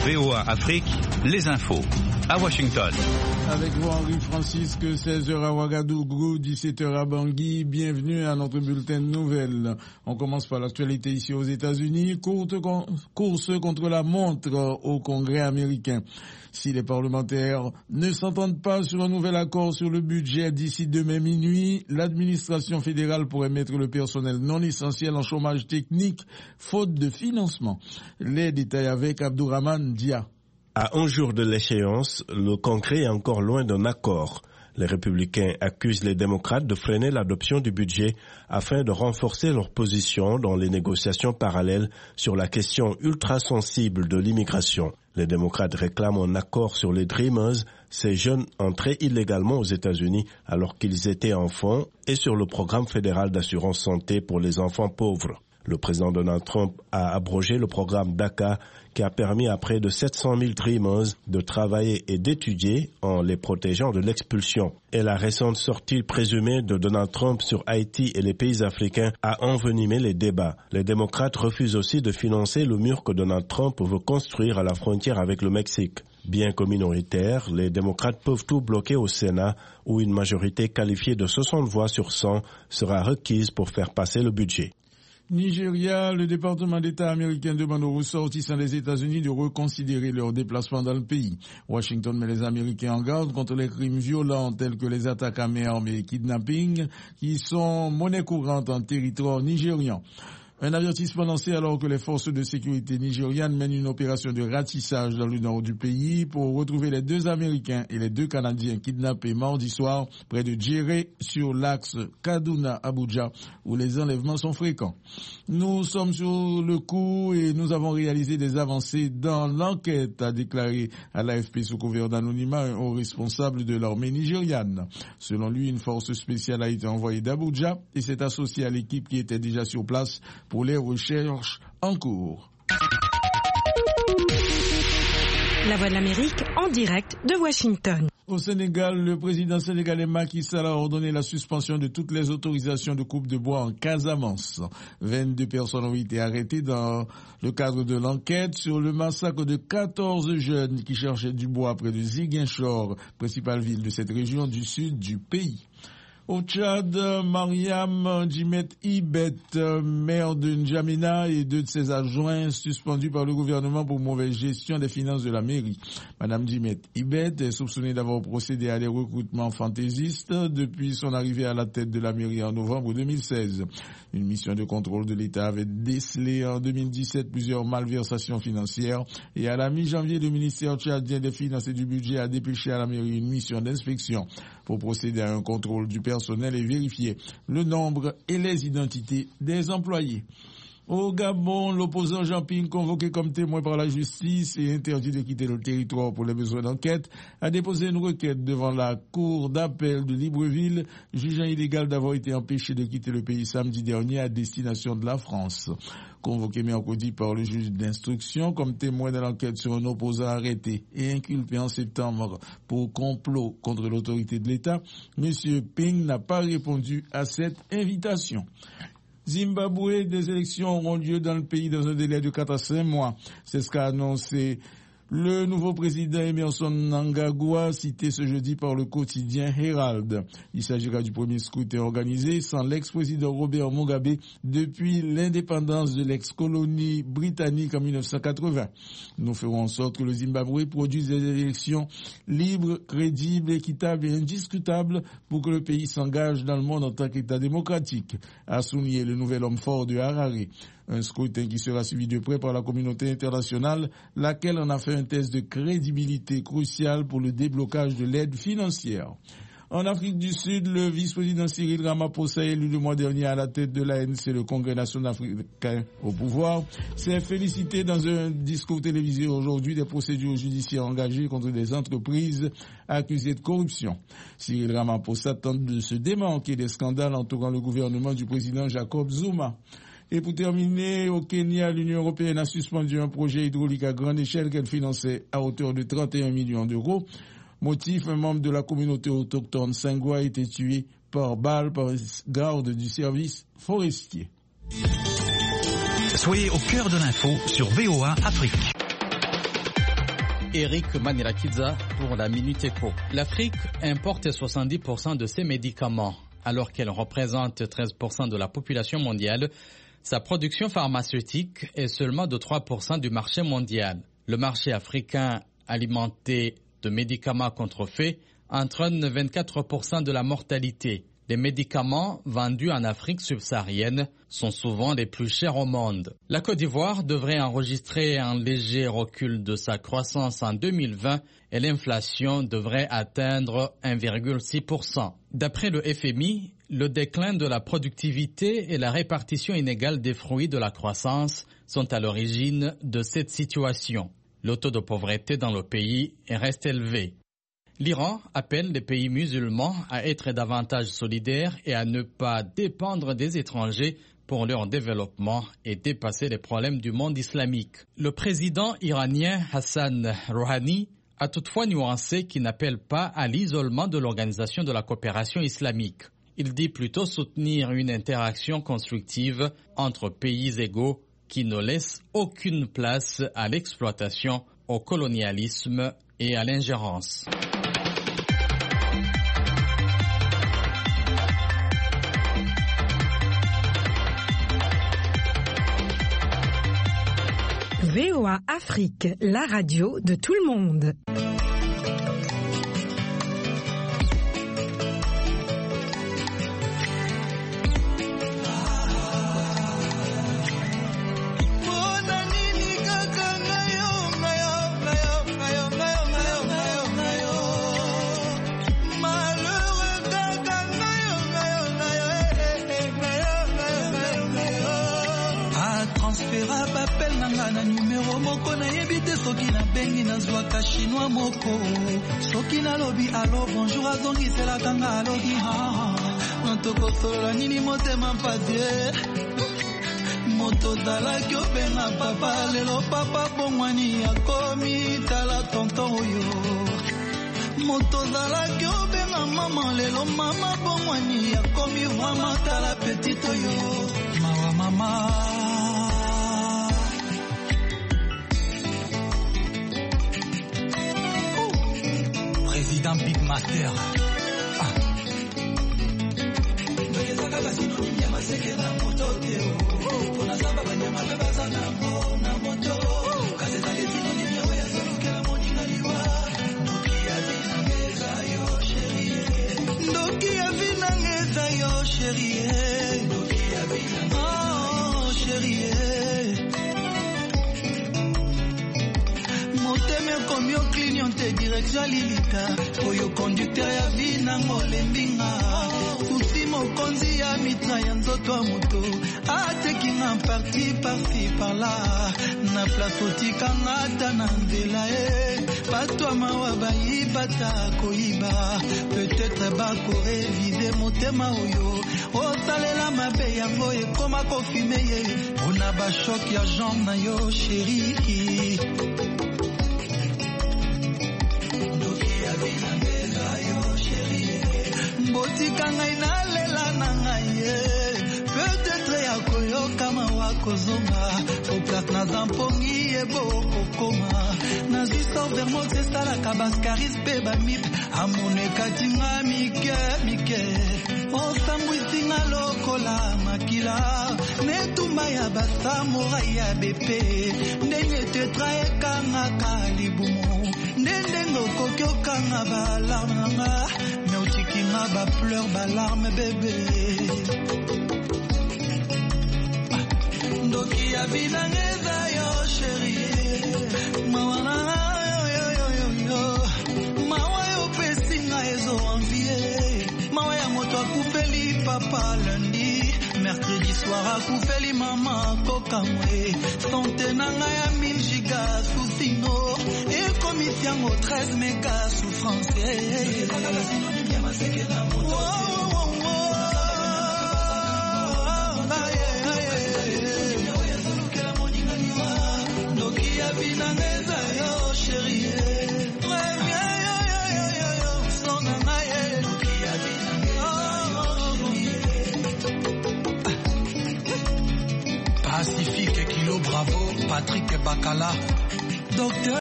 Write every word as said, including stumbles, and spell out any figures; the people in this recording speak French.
V O A Afrique, les infos. À Washington. Avec vous, Henri Francisque, seize heures à Ouagadougou, dix-sept heures à Bangui. Bienvenue à notre bulletin de nouvelles. On commence par l'actualité ici aux États-Unis. Courte con- course contre la montre au Congrès américain. Si les parlementaires ne s'entendent pas sur un nouvel accord sur le budget d'ici demain minuit, l'administration fédérale pourrait mettre le personnel non essentiel en chômage technique, faute de financement. Les détails avec Abdourahmane Dia. À un jour de l'échéance, le Congrès est encore loin d'un accord. Les républicains accusent les démocrates de freiner l'adoption du budget afin de renforcer leur position dans les négociations parallèles sur la question ultra-sensible de l'immigration. Les démocrates réclament un accord sur les Dreamers, ces jeunes entrés illégalement aux États-Unis alors qu'ils étaient enfants, et sur le programme fédéral d'assurance santé pour les enfants pauvres. Le président Donald Trump a abrogé le programme DACA qui a permis à près de sept cent mille Dreamers de travailler et d'étudier en les protégeant de l'expulsion. Et la récente sortie présumée de Donald Trump sur Haïti et les pays africains a envenimé les débats. Les démocrates refusent aussi de financer le mur que Donald Trump veut construire à la frontière avec le Mexique. Bien que minoritaires, les démocrates peuvent tout bloquer au Sénat où une majorité qualifiée de soixante voix sur cent sera requise pour faire passer le budget. Nigeria, le département d'État américain demande aux ressortissants des États-Unis de reconsidérer leur déplacement dans le pays. Washington met les Américains en garde contre les crimes violents tels que les attaques à main armée et kidnapping qui sont monnaie courante en territoire nigérian. Un avertissement lancé alors que les forces de sécurité nigérianes mènent une opération de ratissage dans le nord du pays pour retrouver les deux Américains et les deux Canadiens kidnappés mardi soir près de Djéré sur l'axe Kaduna-Abuja où les enlèvements sont fréquents. Nous sommes sur le coup et nous avons réalisé des avancées dans l'enquête, a déclaré à l'A F P sous couvert d'anonymat un haut responsable de l'armée nigériane. Selon lui, une force spéciale a été envoyée d'Abuja et s'est associée à l'équipe qui était déjà sur place pour les recherches en cours. La Voix de l'Amérique en direct de Washington. Au Sénégal, le président sénégalais Macky Sall a ordonné la suspension de toutes les autorisations de coupe de bois en Casamance. vingt-deux personnes ont été arrêtées dans le cadre de l'enquête sur le massacre de quatorze jeunes qui cherchaient du bois près de Ziguinchor, principale ville de cette région du sud du pays. Au Tchad, Mariam Djimet Ibet, maire de N'Djamena et deux de ses adjoints suspendus par le gouvernement pour mauvaise gestion des finances de la mairie. Madame Djimet Ibet est soupçonnée d'avoir procédé à des recrutements fantaisistes depuis son arrivée à la tête de la mairie en novembre deux mille seize. Une mission de contrôle de l'État avait décelé en deux mille dix-sept plusieurs malversations financières et à la mi-janvier, le ministère tchadien des Finances et du Budget a dépêché à la mairie une mission d'inspection pour procéder à un contrôle du personnel et vérifier le nombre et les identités des employés. Au Gabon, l'opposant Jean Ping, convoqué comme témoin par la justice et interdit de quitter le territoire pour les besoins d'enquête, a déposé une requête devant la cour d'appel de Libreville, jugeant illégal d'avoir été empêché de quitter le pays samedi dernier à destination de la France. Convoqué mercredi par le juge d'instruction comme témoin de l'enquête sur un opposant arrêté et inculpé en septembre pour complot contre l'autorité de l'État, M. Ping n'a pas répondu à cette invitation. Zimbabwe, des élections auront lieu dans le pays dans un délai de quatre à cinq mois. C'est ce qu'a annoncé le nouveau président Emmerson Mnangagwa, cité ce jeudi par le quotidien Herald. Il s'agira du premier scrutin organisé sans l'ex-président Robert Mugabe depuis l'indépendance de l'ex-colonie britannique en mille neuf cent quatre-vingts. Nous ferons en sorte que le Zimbabwe produise des élections libres, crédibles, équitables et indiscutables pour que le pays s'engage dans le monde en tant qu'État démocratique, a souligné le nouvel homme fort de Harare. Un scrutin qui sera suivi de près par la communauté internationale, laquelle en a fait un test de crédibilité crucial pour le déblocage de l'aide financière. En Afrique du Sud, le vice-président Cyril Ramaphosa, élu le mois dernier à la tête de l'A N C, le Congrès national africain au pouvoir, s'est félicité dans un discours télévisé aujourd'hui des procédures judiciaires engagées contre des entreprises accusées de corruption. Cyril Ramaphosa tente de se démarquer des scandales entourant le gouvernement du président Jacob Zuma. Et pour terminer, au Kenya, l'Union européenne a suspendu un projet hydraulique à grande échelle qu'elle finançait à hauteur de trente et un millions d'euros. Motif, un membre de la communauté autochtone Sangwa a été tué par balle par un garde du service forestier. Soyez au cœur de l'info sur V O A Afrique. Eric Manirakiza pour la Minute Éco. L'Afrique importe soixante-dix pour cent de ses médicaments. Alors qu'elle représente treize pour cent de la population mondiale, sa production pharmaceutique est seulement de trois pour cent du marché mondial. Le marché africain alimenté de médicaments contrefaits entraîne vingt-quatre pour cent de la mortalité. Les médicaments vendus en Afrique subsaharienne sont souvent les plus chers au monde. La Côte d'Ivoire devrait enregistrer un léger recul de sa croissance en deux mille vingt et l'inflation devrait atteindre un virgule six pour cent. D'après le F M I, le déclin de la productivité et la répartition inégale des fruits de la croissance sont à l'origine de cette situation. Le taux de pauvreté dans le pays reste élevé. L'Iran appelle les pays musulmans à être davantage solidaires et à ne pas dépendre des étrangers pour leur développement et dépasser les problèmes du monde islamique. Le président iranien Hassan Rouhani a toutefois nuancé qu'il n'appelle pas à l'isolement de l'Organisation de la coopération islamique. Il dit plutôt soutenir une interaction constructive entre pays égaux qui ne laisse aucune place à l'exploitation, au colonialisme et à l'ingérence. V O A Afrique, la radio de tout le monde. Na numero moko na yebite soki na bengi na zwaka chinois moko soki na lobi alo bonjour azongisela kanga aloki ha natoko solo nini motema mpate moto zalaki obenga papa lelo papa bongwani akomi tala tonton oyo moto zalaki obenga mama lelo mama bongwani akomi vraiment tala petit oyo mawa mama. Président Big Master. Ah. Ndoki avinangeza yo chérie. Oh chérie. Comme yo clignot te direction lilita oyo conducteur ya vina molembinga souci mokonzi ya mitra ya nzoto ya moto atekinga parti par-ci par-là na place otikanga ata na nzela e bato amawa bayibata koyiba peut-être bakorevise motema oyo osalela mabe yango ekoma kofime ye ona bashok ya jambe na yo chéri. Botika ngai na lela na ngai peut-être ya koyoka mawa kozonga au place na zampongi eboko koma na ziso vermont esalaka baskaris pe bamip amoneka tinga mike mike osambwisinga lokola makila netumba ya basamurai ya bepe ndenge tetra ekangaka libumu ndenge okoki okanga balarme nanga me otikima bafleur balarme bebe ndoki ya binangeza yo sheri mawana yo yo yo yo mawa yo pesinga ezo envie mawa ya moto akufeli papa lundi mercredi soir akufeli mama kokamwe sante nanga ya mille giga susino ekomisi yango treize mega souffrance Pacifique Kilo Bravo Patrick Bakala Docteur